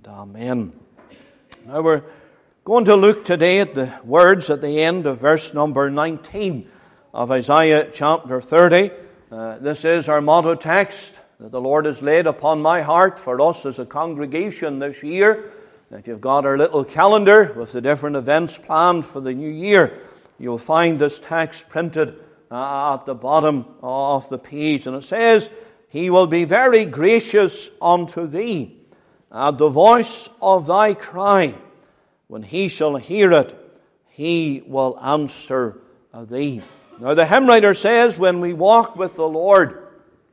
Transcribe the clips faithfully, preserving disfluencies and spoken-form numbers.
and amen. Now we're going to look today at the words at the end of verse number nineteen of Isaiah chapter thirty. Uh, this is our motto text that the Lord has laid upon my heart for us as a congregation this year. If you've got our little calendar with the different events planned for the new year, you'll find this text printed uh, at the bottom of the page. And it says, "He will be very gracious unto thee at the voice of thy cry. When he shall hear it, he will answer thee." Now the hymn writer says, when we walk with the Lord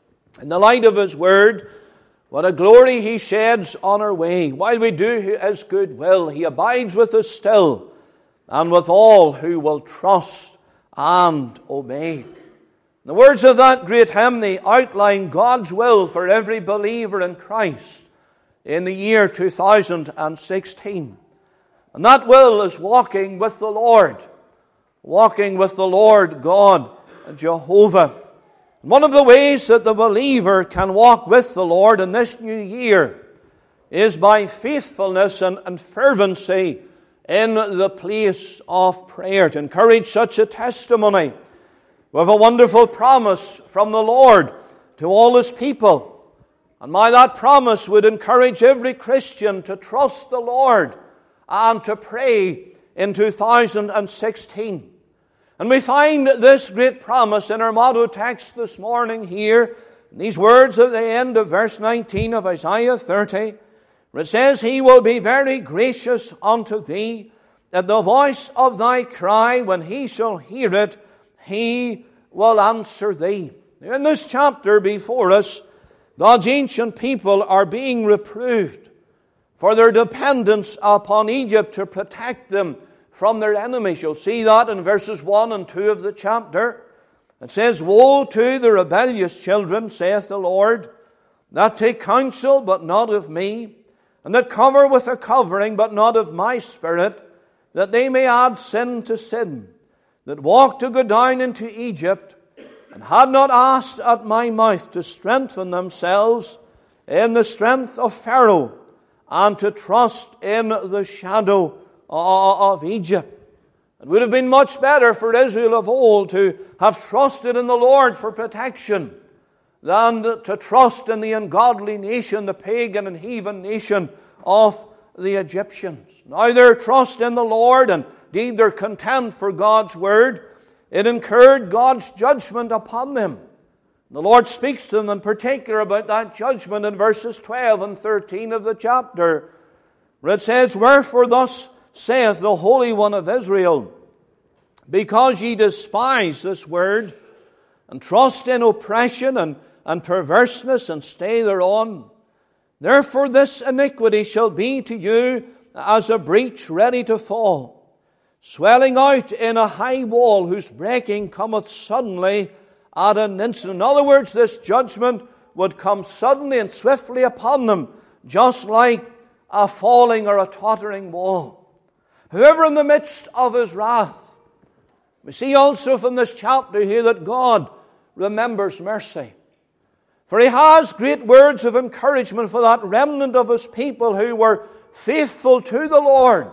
in the light of His Word, what a glory He sheds on our way. While we do His good will, He abides with us still, and with all who will trust and obey. The words of that great hymn, they outline God's will for every believer in Christ in the year two thousand sixteen. And that will is walking with the Lord, walking with the Lord God, Jehovah. One of the ways that the believer can walk with the Lord in this new year is by faithfulness and, and fervency in the place of prayer. To encourage such a testimony, we have a wonderful promise from the Lord to all His people. And my that promise would encourage every Christian to trust the Lord and to pray in two thousand sixteen. And we find this great promise in our motto text this morning here, in these words at the end of verse nineteen of Isaiah thirty, where it says, "He will be very gracious unto thee, at the voice of thy cry, when he shall hear it, he will answer thee." In this chapter before us, God's ancient people are being reproved for their dependence upon Egypt to protect them from their enemies. You'll see that in verses one and two of the chapter. It says, "Woe to the rebellious children, saith the Lord, that take counsel, but not of me, and that cover with a covering, but not of my spirit, that they may add sin to sin, that walk to go down into Egypt, and had not asked at my mouth to strengthen themselves in the strength of Pharaoh, and to trust in the shadow of Egypt." It would have been much better for Israel of old to have trusted in the Lord for protection than to trust in the ungodly nation, the pagan and heathen nation of the Egyptians. Now their trust in the Lord, and indeed their contempt for God's word, it incurred God's judgment upon them. The Lord speaks to them in particular about that judgment in verses twelve and thirteen of the chapter, where it says, "Wherefore thus saith the Holy One of Israel, because ye despise this word, and trust in oppression and, and perverseness, and stay thereon, therefore this iniquity shall be to you as a breach ready to fall, swelling out in a high wall, whose breaking cometh suddenly at an instant." In other words, this judgment would come suddenly and swiftly upon them, just like a falling or a tottering wall. However, in the midst of His wrath, we see also from this chapter here that God remembers mercy. For He has great words of encouragement for that remnant of His people who were faithful to the Lord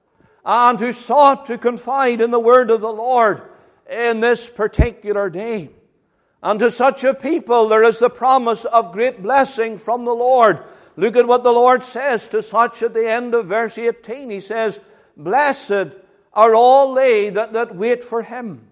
and who sought to confide in the word of the Lord in this particular day. And to such a people there is the promise of great blessing from the Lord. Look at what the Lord says to such at the end of verse eighteen. He says, "Blessed are all they that, that wait for Him."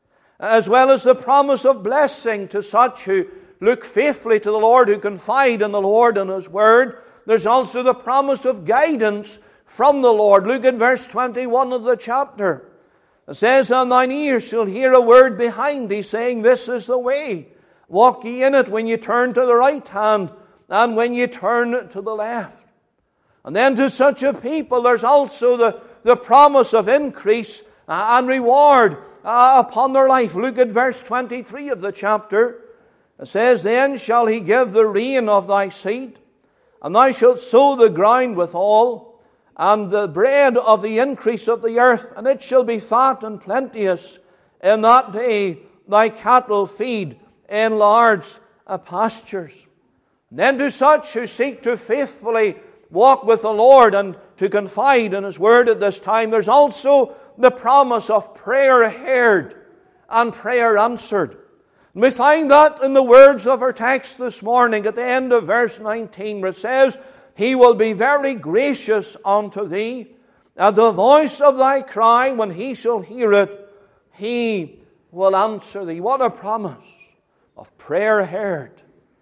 As well as the promise of blessing to such who look faithfully to the Lord, who confide in the Lord and His word, there's also the promise of guidance from the Lord. Look at verse twenty-one of the chapter. It says, "And thine ears shall hear a word behind thee, saying, This is the way. Walk ye in it when ye turn to the right hand, and when ye turn to the left." And then to such a people, there's also the, the promise of increase and reward uh, upon their life. Look at verse twenty-three of the chapter. It says, "Then shall He give the rain of thy seed, and thou shalt sow the ground withal, and the bread of the increase of the earth, and it shall be fat and plenteous. In that day thy cattle feed in large pastures." And then to such who seek to faithfully walk with the Lord and to confide in His Word at this time, there's also the promise of prayer heard and prayer answered. And we find that in the words of our text this morning at the end of verse nineteen, where it says, He will be very gracious unto thee. At the voice of thy cry, when He shall hear it, He will answer thee. What a promise of prayer heard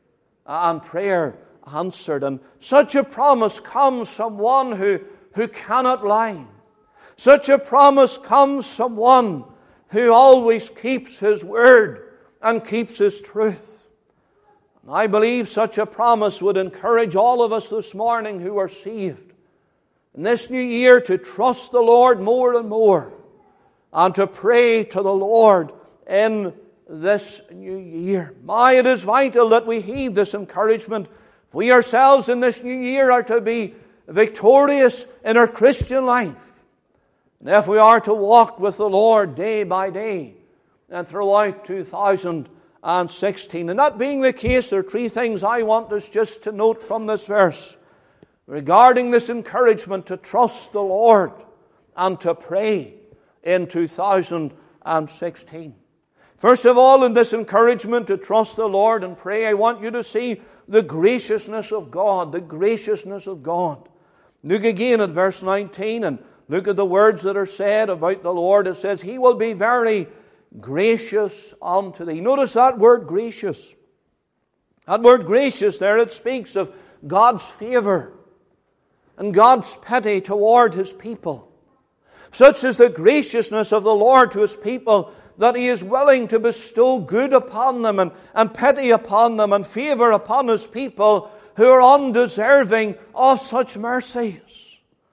and prayer answered. And such a promise comes from one who, who cannot lie. Such a promise comes from one who always keeps His word and keeps His truth. And I believe such a promise would encourage all of us this morning who are saved in this new year to trust the Lord more and more and to pray to the Lord in this new year. My, it is vital that we heed this encouragement. If we ourselves in this new year are to be victorious in our Christian life, and if we are to walk with the Lord day by day and throughout two thousand sixteen. And that being the case, there are three things I want us just to note from this verse regarding this encouragement to trust the Lord and to pray in two thousand sixteen. First of all, in this encouragement to trust the Lord and pray, I want you to see the graciousness of God, the graciousness of God. Look again at verse nineteen and look at the words that are said about the Lord. It says, He will be very gracious unto thee. Notice that word gracious. That word gracious there, it speaks of God's favor and God's pity toward His people. Such is the graciousness of the Lord to His people that He is willing to bestow good upon them and, and pity upon them and favor upon His people who are undeserving of such mercies.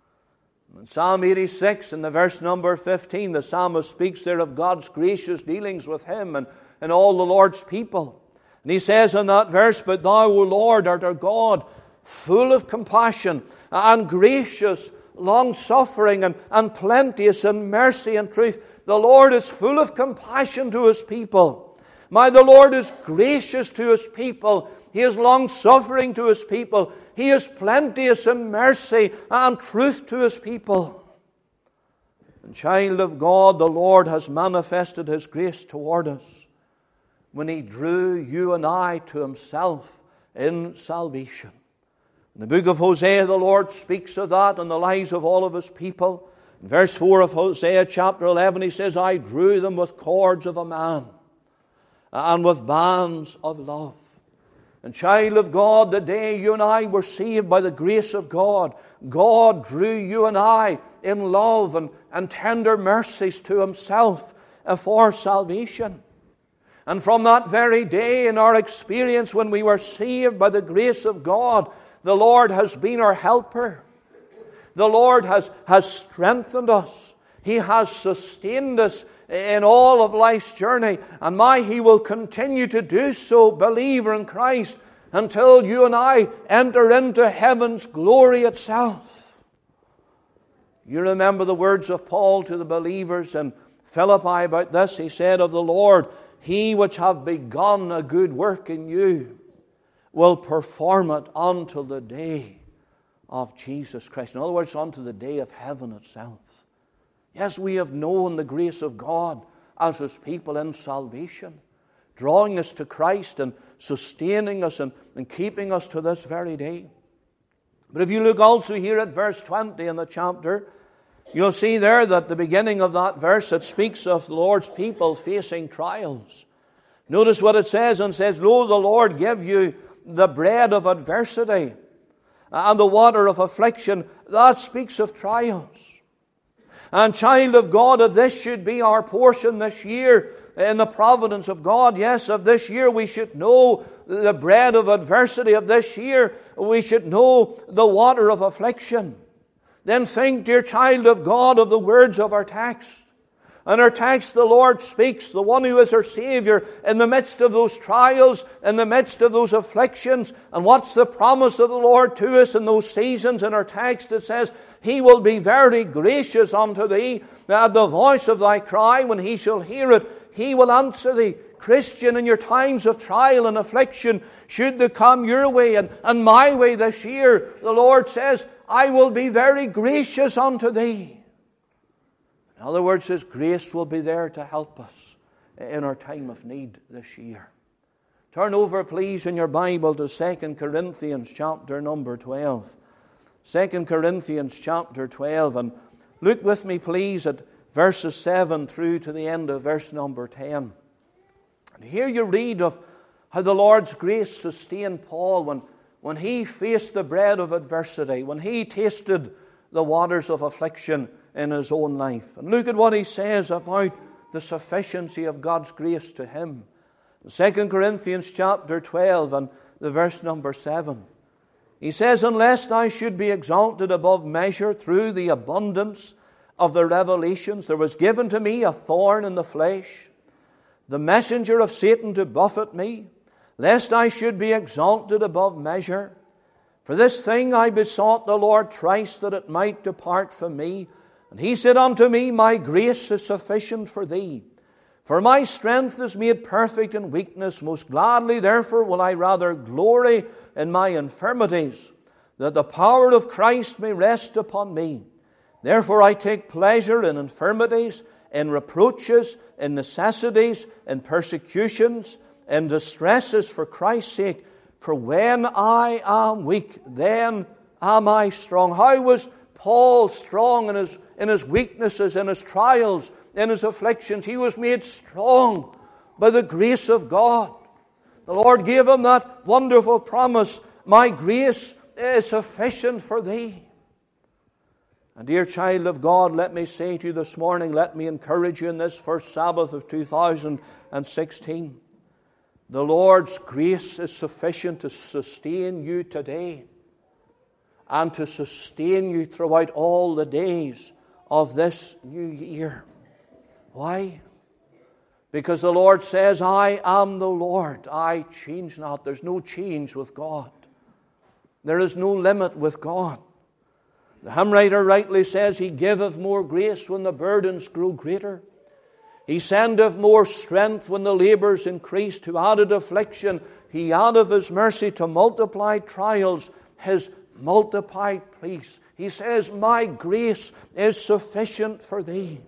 In Psalm eighty-six, in the verse number fifteen, the psalmist speaks there of God's gracious dealings with him and, and all the Lord's people. And he says in that verse, But thou, O Lord, art our God, full of compassion and gracious, long-suffering and, and plenteous in mercy and truth. The Lord is full of compassion to His people. My, the Lord is gracious to His people. He is long-suffering to His people. He is plenteous in mercy and truth to His people. And child of God, the Lord has manifested His grace toward us when He drew you and I to Himself in salvation. In the book of Hosea, the Lord speaks of that in the lives of all of His people. In verse four of Hosea chapter eleven, He says, I drew them with cords of a man and with bands of love. And child of God, the day you and I were saved by the grace of God, God drew you and I in love and, and tender mercies to Himself for salvation. And from that very day in our experience when we were saved by the grace of God, the Lord has been our helper. The Lord has, has strengthened us. He has sustained us in all of life's journey. And my, He will continue to do so, believer in Christ, until you and I enter into heaven's glory itself. You remember the words of Paul to the believers in Philippi about this. He said of the Lord, He which hath begun a good work in you will perform it until the day of Jesus Christ. In other words, unto the day of heaven itself. Yes, we have known the grace of God as His people in salvation, drawing us to Christ and sustaining us and, and keeping us to this very day. But if you look also here at verse twenty in the chapter, you'll see there that the beginning of that verse, it speaks of the Lord's people facing trials. Notice what it says, and says, Lo, the Lord give you the bread of adversity and the water of affliction. That speaks of trials. And child of God, if this should be our portion this year in the providence of God, yes, of this year we should know the bread of adversity. Of this year we should know the water of affliction. Then think, dear child of God, of the words of our text. In our text, the Lord speaks, the one who is our Savior, in the midst of those trials, in the midst of those afflictions. And what's the promise of the Lord to us in those seasons? In our text, it says, He will be very gracious unto thee. At the voice of thy cry, when He shall hear it, He will answer thee. Christian, in your times of trial and affliction, should they come your way and, and my way this year, the Lord says, I will be very gracious unto thee. In other words, His grace will be there to help us in our time of need this year. Turn over, please, in your Bible to Second Corinthians chapter number twelve. Second Corinthians chapter twelve, and look with me, please, at verses seven through to the end of verse number ten. And here you read of how the Lord's grace sustained Paul when, when he faced the bread of adversity, when he tasted the waters of affliction in his own life. And look at what he says about the sufficiency of God's grace to him. In Second Corinthians chapter twelve and the verse number seven. He says, unless I should be exalted above measure through the abundance of the revelations, there was given to me a thorn in the flesh, the messenger of Satan to buffet me, lest I should be exalted above measure. For this thing I besought the Lord thrice, that it might depart from me. And He said unto me, my grace is sufficient for thee, for my strength is made perfect in weakness. Most gladly therefore will I rather glory in my infirmities, that the power of Christ may rest upon me. Therefore I take pleasure in infirmities, in reproaches, in necessities, in persecutions, in distresses for Christ's sake. For when I am weak, then am I strong. How was Paul strong in his, in his weaknesses, in his trials, in his afflictions? He was made strong by the grace of God. The Lord gave him that wonderful promise, my grace is sufficient for thee. And dear child of God, let me say to you this morning, let me encourage you in this first Sabbath of two thousand sixteen. The Lord's grace is sufficient to sustain you today and to sustain you throughout all the days of this new year. Why? Because the Lord says, I am the Lord, I change not. There's no change with God. There is no limit with God. The hymn writer rightly says, He giveth more grace when the burdens grow greater. He sendeth more strength when the labours increase. To added affliction, He addeth His mercy. To multiply trials, His multiplied peace. He says, my grace is sufficient for thee.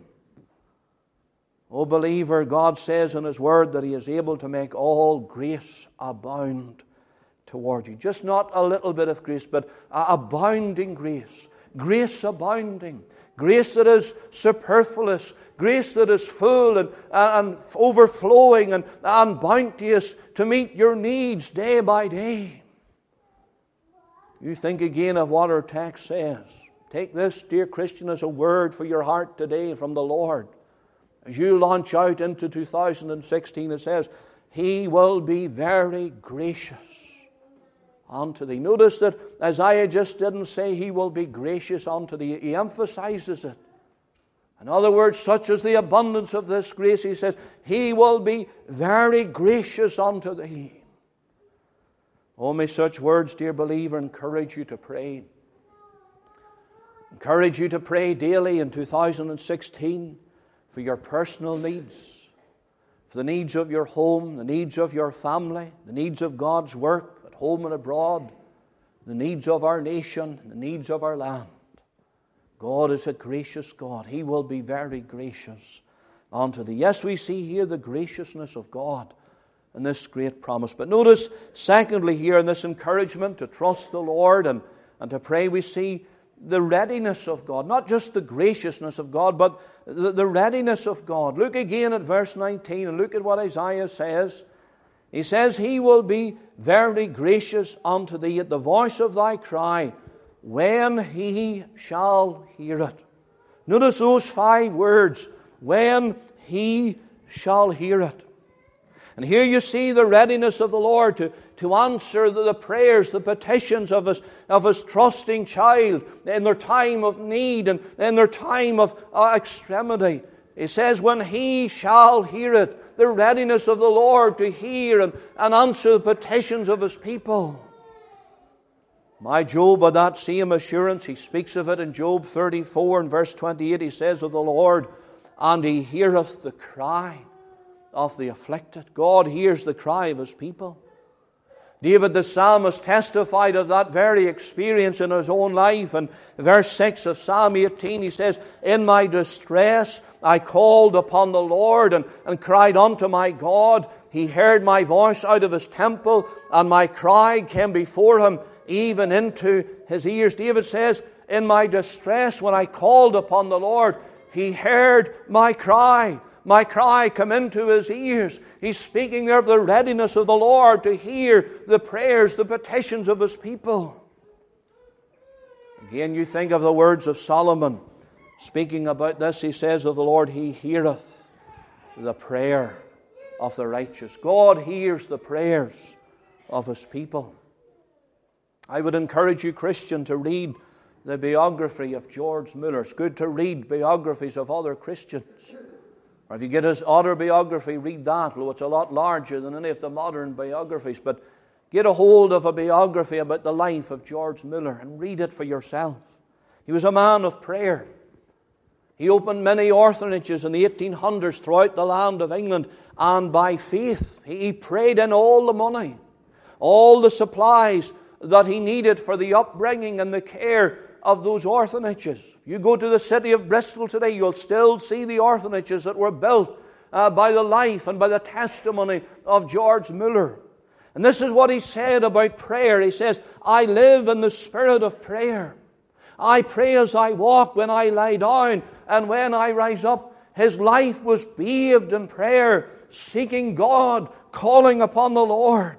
O believer, God says in His Word that He is able to make all grace abound toward you. Just not a little bit of grace, but abounding grace. Grace abounding. Grace that is superfluous. Grace that is full and, and overflowing and, and bounteous to meet your needs day by day. You think again of what our text says. Take this, dear Christian, as a word for your heart today from the Lord. As you launch out into two thousand sixteen, it says, He will be very gracious unto thee. Notice that Isaiah just didn't say He will be gracious unto thee. He emphasizes it. In other words, such is the abundance of this grace, he says, He will be very gracious unto thee. Oh, may such words, dear believer, encourage you to pray. Encourage you to pray daily in two thousand sixteen for your personal needs, for the needs of your home, the needs of your family, the needs of God's work at home and abroad, the needs of our nation, the needs of our land. God is a gracious God. He will be very gracious unto thee. Yes, we see here the graciousness of God in this great promise. But notice, secondly, here in this encouragement to trust the Lord and, and to pray, we see the readiness of God. Not just the graciousness of God, but the, the readiness of God. Look again at verse nineteen and look at what Isaiah says. He says, He will be very gracious unto thee at the voice of thy cry, when He shall hear it. Notice those five words, when He shall hear it. And here you see the readiness of the Lord to, to answer the, the prayers, the petitions of His, of His trusting child in their time of need and in their time of uh, extremity. He says, when He shall hear it, the readiness of the Lord to hear and, and answer the petitions of His people. My Job had that same assurance. He speaks of it in Job thirty-four and verse twenty-eight. He says of the Lord, and He heareth the cry of the afflicted. God hears the cry of His people. David the psalmist testified of that very experience in his own life. In verse six of Psalm eighteen, he says, "In my distress I called upon the Lord and, and cried unto my God. He heard my voice out of His temple, and my cry came before Him, even into His ears." David says, in my distress, when I called upon the Lord, He heard my cry. My cry come into His ears. He's speaking there of the readiness of the Lord to hear the prayers, the petitions of His people. Again, you think of the words of Solomon. Speaking about this, he says of the Lord, He heareth the prayer of the righteous. God hears the prayers of His people. I would encourage you, Christian, to read the biography of George Muller. It's good to read biographies of other Christians. Or if you get his autobiography, read that, though it's a lot larger than any of the modern biographies. But get a hold of a biography about the life of George Muller and read it for yourself. He was a man of prayer. He opened many orphanages in the eighteen hundreds throughout the land of England, and by faith he prayed in all the money, all the supplies that he needed for the upbringing and the care of those orphanages. You go to the city of Bristol today, you'll still see the orphanages that were built uh, by the life and by the testimony of George Muller. And this is what he said about prayer. He says, "I live in the spirit of prayer. I pray as I walk, when I lie down, and when I rise up." His life was bathed in prayer, seeking God, calling upon the Lord.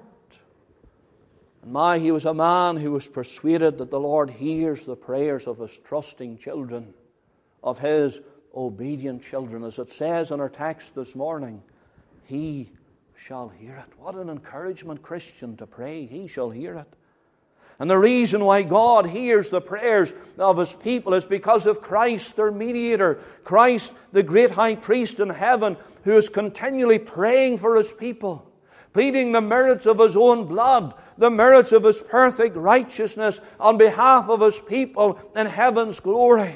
And my, he was a man who was persuaded that the Lord hears the prayers of His trusting children, of His obedient children. As it says in our text this morning, He shall hear it. What an encouragement, Christian, to pray. He shall hear it. And the reason why God hears the prayers of His people is because of Christ, their mediator. Christ, the great high priest in heaven, who is continually praying for His people, pleading the merits of His own blood, the merits of His perfect righteousness on behalf of His people in heaven's glory.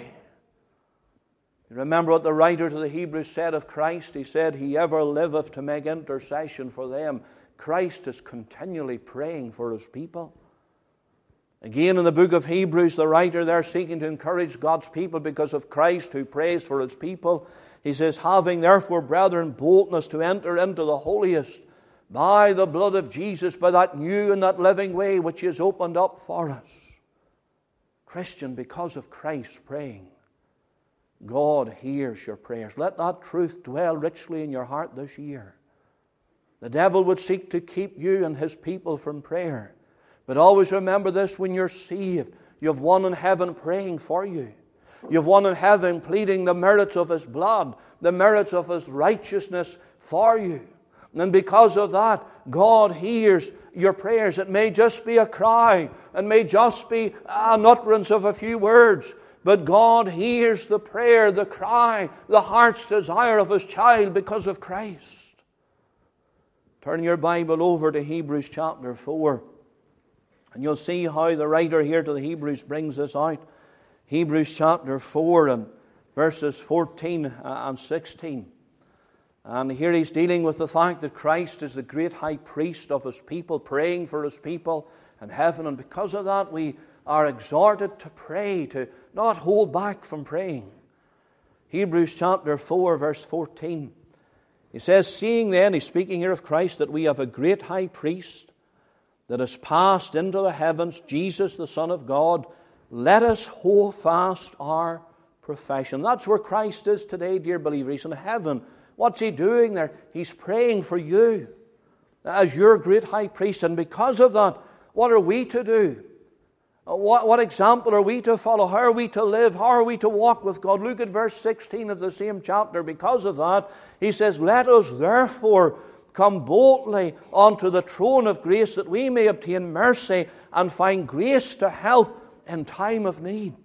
You remember what the writer to the Hebrews said of Christ? He said, "He ever liveth to make intercession for them." Christ is continually praying for His people. Again, in the book of Hebrews, the writer there, seeking to encourage God's people because of Christ who prays for His people, he says, "Having therefore, brethren, boldness to enter into the holiest, by the blood of Jesus, by that new and that living way which He has opened up for us." Christian, because of Christ praying, God hears your prayers. Let that truth dwell richly in your heart this year. The devil would seek to keep you and his people from prayer. But always remember this: when you're saved, you have one in heaven praying for you. You have one in heaven pleading the merits of His blood, the merits of His righteousness for you. And because of that, God hears your prayers. It may just be a cry, and may just be an utterance of a few words, but God hears the prayer, the cry, the heart's desire of His child because of Christ. Turn your Bible over to Hebrews chapter four, and you'll see how the writer here to the Hebrews brings this out. Hebrews chapter four and verses fourteen and sixteen. And here he's dealing with the fact that Christ is the great high priest of His people, praying for His people in heaven. And because of that, we are exhorted to pray, to not hold back from praying. Hebrews chapter four, verse fourteen. He says, "Seeing then," he's speaking here of Christ, "that we have a great high priest that has passed into the heavens, Jesus the Son of God, let us hold fast our profession." That's where Christ is today, dear believer. He's in heaven. What's He doing there? He's praying for you as your great high priest. And because of that, what are we to do? What, what example are we to follow? How are we to live? How are we to walk with God? Look at verse sixteen of the same chapter. Because of that, he says, "Let us therefore come boldly unto the throne of grace, that we may obtain mercy and find grace to help in time of need."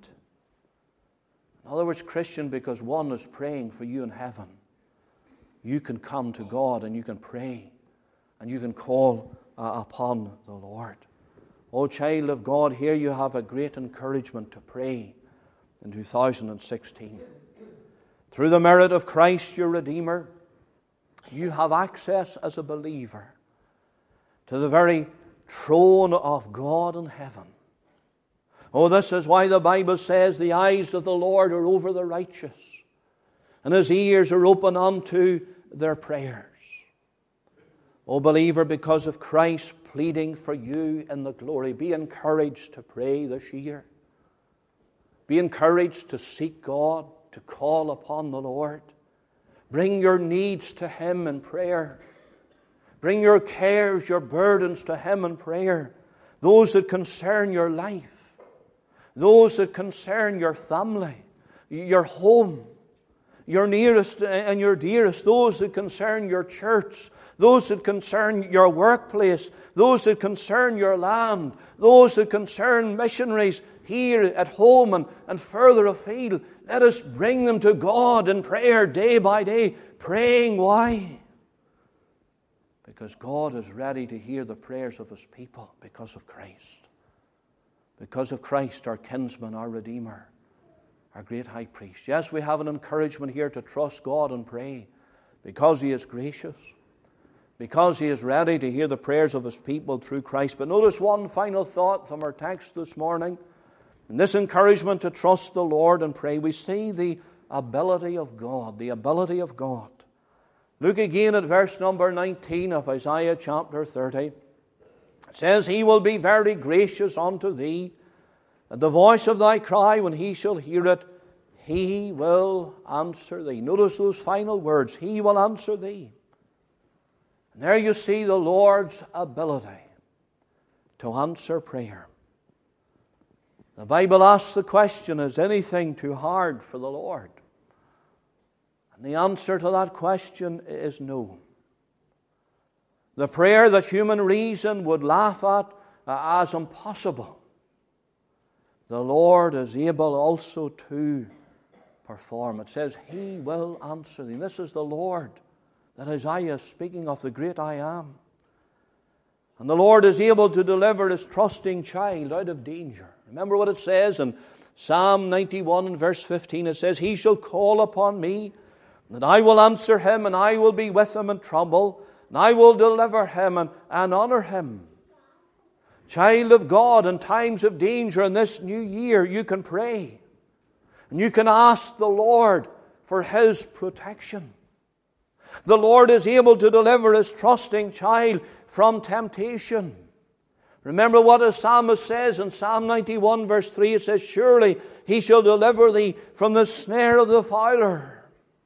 In other words, Christian, because one is praying for you in heaven, you can come to God and you can pray and you can call uh, upon the Lord. Oh, child of God, here you have a great encouragement to pray in two thousand sixteen. Through the merit of Christ your Redeemer, you have access as a believer to the very throne of God in heaven. Oh, this is why the Bible says the eyes of the Lord are over the righteous, and His ears are open unto their prayers. Oh, believer, because of Christ pleading for you in the glory, be encouraged to pray this year. Be encouraged to seek God, to call upon the Lord. Bring your needs to Him in prayer. Bring your cares, your burdens to Him in prayer. Those that concern your life. Those that concern your family, your home, your nearest and your dearest. Those that concern your church. Those that concern your workplace. Those that concern your land. Those that concern missionaries here at home and, and further afield. Let us bring them to God in prayer day by day. Praying, why? Because God is ready to hear the prayers of His people because of Christ. Because of Christ, our kinsman, our Redeemer, our great high priest. Yes, we have an encouragement here to trust God and pray because He is gracious, because He is ready to hear the prayers of His people through Christ. But notice one final thought from our text this morning. In this encouragement to trust the Lord and pray, we see the ability of God, the ability of God. Look again at verse number nineteen of Isaiah chapter thirty. It says, He will be very gracious unto thee, and the voice of thy cry, when He shall hear it, He will answer thee. Notice those final words, He will answer thee. And there you see the Lord's ability to answer prayer. The Bible asks the question, is anything too hard for the Lord? And the answer to that question is no. The prayer that human reason would laugh at uh, as impossible, the Lord is able also to perform. It says, He will answer thee. This is the Lord that Isaiah is speaking of, the great I Am. And the Lord is able to deliver His trusting child out of danger. Remember what it says in Psalm ninety-one and verse fifteen. It says, He shall call upon me, and I will answer him, and I will be with him in trouble, and I will deliver him and, and honor him. Child of God, in times of danger in this new year, you can pray. And you can ask the Lord for His protection. The Lord is able to deliver His trusting child from temptation. Remember what the psalmist says in Psalm ninety-one verse three. It says, Surely He shall deliver thee from the snare of the fowler.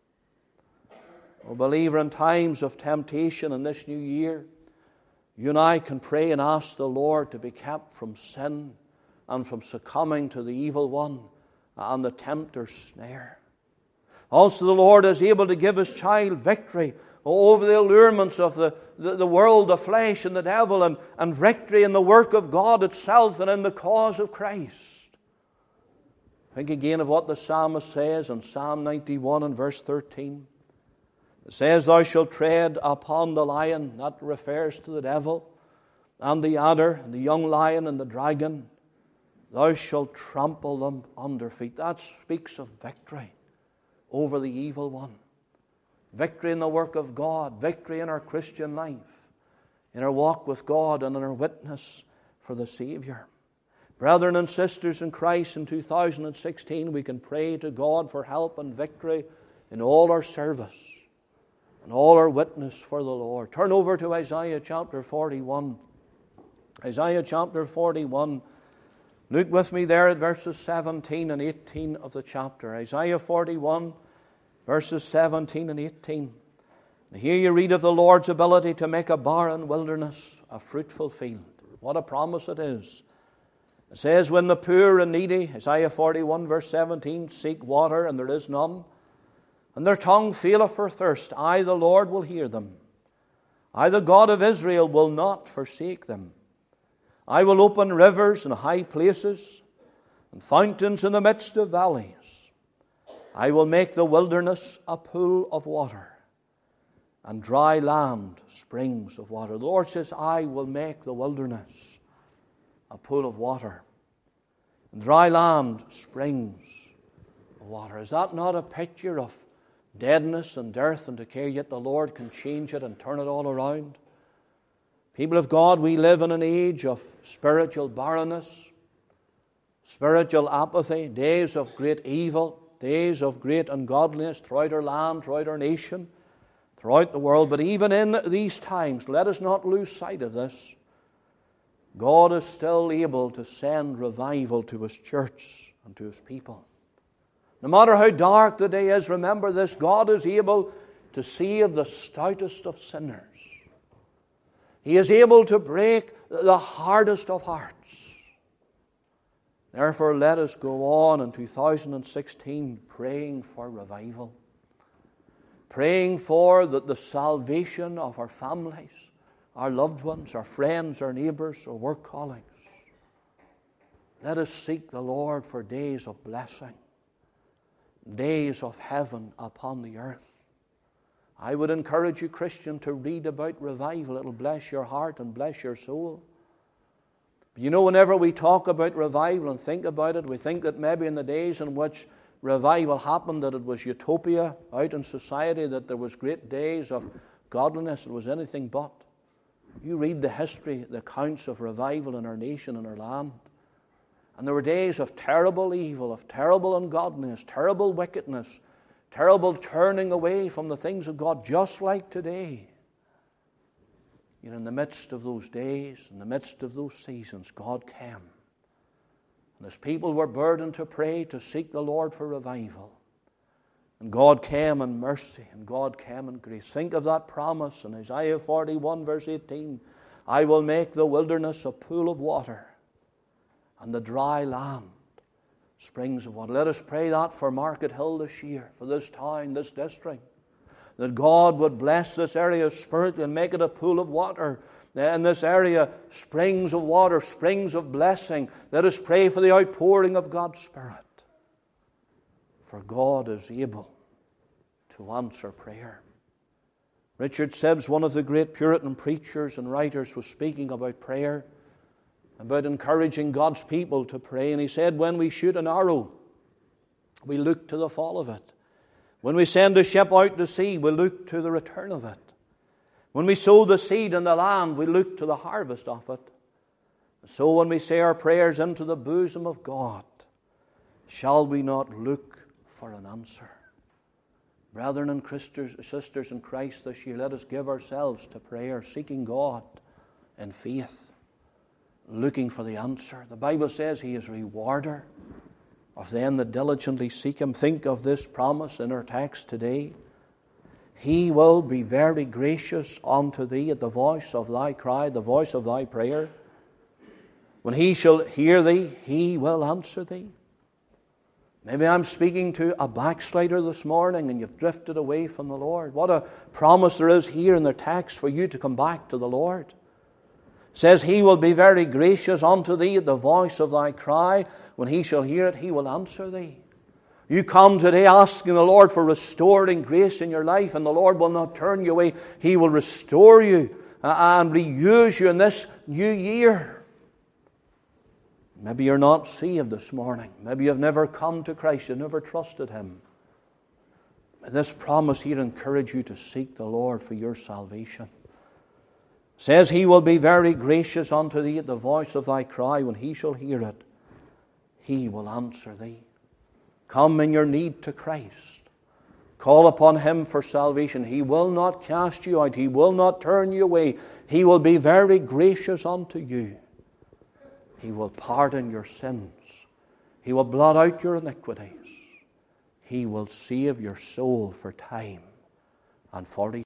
Oh, believer, in times of temptation in this new year, you and I can pray and ask the Lord to be kept from sin and from succumbing to the evil one and the tempter's snare. Also, the Lord is able to give His child victory over the allurements of the, the, the world, the flesh, and the devil, and, and victory in the work of God itself and in the cause of Christ. Think again of what the psalmist says in Psalm ninety-one and verse thirteen. It says, Thou shalt tread upon the lion. That refers to the devil, and the adder, and the young lion, and the dragon. Thou shalt trample them under feet. That speaks of victory over the evil one. Victory in the work of God. Victory in our Christian life. In our walk with God and in our witness for the Savior. Brethren and sisters in Christ, in two thousand sixteen we can pray to God for help and victory in all our service and all our witness for the Lord. Turn over to Isaiah chapter forty-one. Isaiah chapter forty-one. Look with me there at verses seventeen and eighteen of the chapter. Isaiah forty-one, verses seventeen and eighteen. And here you read of the Lord's ability to make a barren wilderness a fruitful field. What a promise it is. It says, When the poor and needy, Isaiah forty-one, verse seventeen, seek water and there is none, and their tongue faileth for thirst, I, the Lord, will hear them. I, the God of Israel, will not forsake them. I will open rivers in high places, and fountains in the midst of valleys. I will make the wilderness a pool of water, and dry land springs of water. The Lord says, I will make the wilderness a pool of water, and dry land springs of water. Is that not a picture of deadness and dearth and decay, yet the Lord can change it and turn it all around. People of God, we live in an age of spiritual barrenness, spiritual apathy, days of great evil, days of great ungodliness throughout our land, throughout our nation, throughout the world. But even in these times, let us not lose sight of this. God is still able to send revival to His church and to His people. No matter how dark the day is, remember this: God is able to save the stoutest of sinners. He is able to break the hardest of hearts. Therefore, let us go on in two thousand sixteen praying for revival, praying for the, the salvation of our families, our loved ones, our friends, our neighbours, our work colleagues. Let us seek the Lord for days of blessing, days of heaven upon the earth. I would encourage you, Christian, to read about revival. It'll bless your heart and bless your soul. But you know, whenever we talk about revival and think about it, we think that maybe in the days in which revival happened, that it was utopia out in society, that there was great days of godliness. It was anything but. You read the history, the accounts of revival in our nation and our land. And there were days of terrible evil, of terrible ungodliness, terrible wickedness, terrible turning away from the things of God, just like today. Yet in the midst of those days, in the midst of those seasons, God came. And His people were burdened to pray, to seek the Lord for revival. And God came in mercy, and God came in grace. Think of that promise in Isaiah forty-one, verse eighteen. I will make the wilderness a pool of water, and the dry land springs of water. Let us pray that for Market Hill this year, for this town, this district, that God would bless this area spiritually and make it a pool of water. In this area, springs of water, springs of blessing. Let us pray for the outpouring of God's Spirit. For God is able to answer prayer. Richard Sibbes, one of the great Puritan preachers and writers, was speaking about prayer, about encouraging God's people to pray. And he said, when we shoot an arrow, we look to the fall of it. When we send a ship out to sea, we look to the return of it. When we sow the seed in the land, we look to the harvest of it. So when we say our prayers into the bosom of God, shall we not look for an answer? Brethren and sisters in Christ, this year, let us give ourselves to prayer, seeking God in faith, looking for the answer. The Bible says He is a rewarder of them that diligently seek Him. Think of this promise in our text today. He will be very gracious unto thee at the voice of thy cry, the voice of thy prayer. When He shall hear thee, He will answer thee. Maybe I'm speaking to a backslider this morning and you've drifted away from the Lord. What a promise there is here in the text for you to come back to the Lord. It says, He will be very gracious unto thee at the voice of thy cry. When He shall hear it, He will answer thee. You come today asking the Lord for restoring grace in your life, and the Lord will not turn you away. He will restore you and reuse you in this new year. Maybe you're not saved this morning. Maybe you've never come to Christ. You've never trusted Him. This promise here encourages you to seek the Lord for your salvation. It says, He will be very gracious unto thee at the voice of thy cry. When He shall hear it, He will answer thee. Come in your need to Christ. Call upon Him for salvation. He will not cast you out. He will not turn you away. He will be very gracious unto you. He will pardon your sins. He will blot out your iniquities. He will save your soul for time and for eternity.